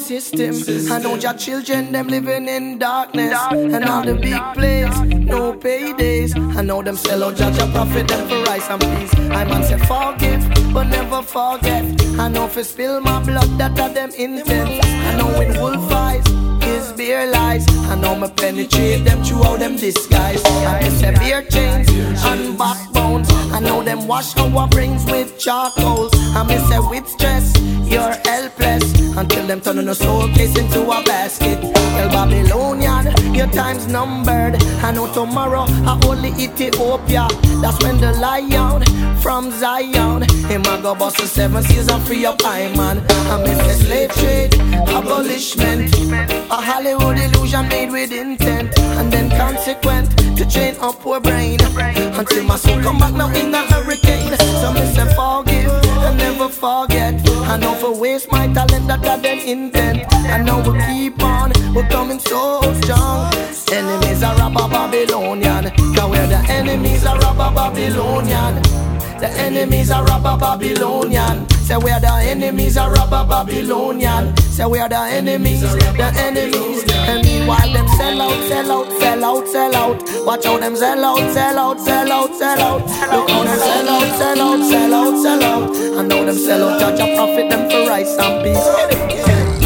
system. I know your children, them living in darkness. And all the big plays, no paydays. I know them sell out judge a profit, them for rice and peas. I man say forgive, but never forget. I know if I spill my blood, that are them intent. I know when wolf eyes is beer lies. I know me penetrate them throughout them disguise. I miss a beer chains and backbones. I know them wash our brains with charcoals. I miss a with stress, you're helpless. Until them turn on a soul case into a basket. El Babylonian, your time's numbered. I know tomorrow I only Ethiopia. That's when the lion from Zion, him a go bust the 7 seas and free up I man. I miss the slave trade, abolishment, a Hollywood illusion made with intent, and then consequent to chain up our brain until my soul come back now in a hurricane. So me say forgive and never forget. I know for waste my talent that I then intent. I know we keep on, we're coming so strong. Enemies are robber Babylonian, cause we're the enemies are robber Babylonian. The enemies are robber Babylonian. Say we are the enemies are robber Babylonian. Say we are the enemies, the enemies. And meanwhile them sell out, sell out, sell out, sell out. Watch how them sell out, sell out, sell out, sell out. Look how them sell out, sell out, sell out, sell out. I know them sell out, judge a profit them for rice and peas.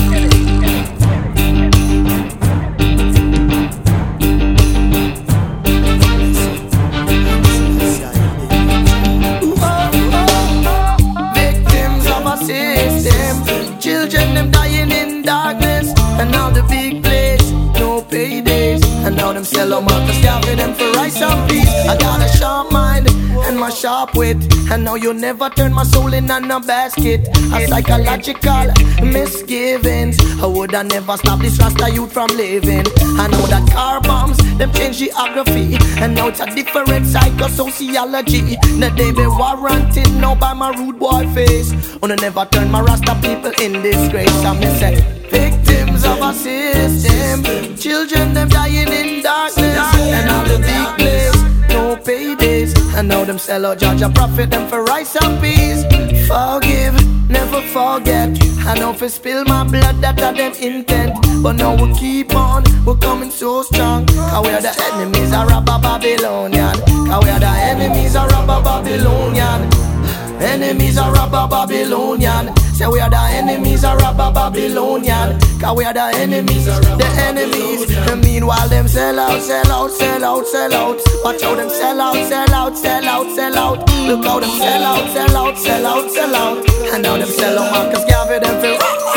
Children them dying in darkness, and now the big place, no paydays. And now them sell them out to starve them for rice and peas. I got a sharp mind and my sharp wit, and now you never turn my soul in a basket. A psychological misgivings. I woulda never stop this Rasta youth from living. I know that car bombs, them change geography, and now it's a different psychosociology. That they be warranted now by my rude boy face. Wanna never turn my Rasta people in disgrace. I me say victims of a system. Children them dying in darkness, and all the big place, no paydays. And now them sell out judge a profit them for rice and peas. Forgive, never forget. I know if I spill my blood that are them intent. But now we keep on, we're coming so strong. Cause we are the enemies of robber Babylonian. Cause we are the enemies of robber Babylonian. Enemies are robber Babylonian. Say we are the enemies are robber Babylonian. Cause we are the enemies, the enemies. And meanwhile them sell out, sell out, sell out, sell out. Watch how them sell out, sell out, sell out, sell out. Look how them sell out, sell out, sell out, sell out. And now them sell out Marcus Garvey them feel.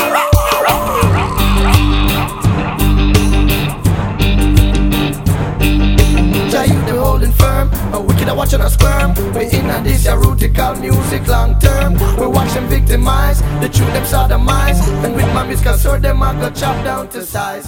You them holding firm, a wicked are watching us squirm. We in a this erotical music long term. We watch them victimize, the truth them sodomize. And with my misconsort them I got chopped down to size.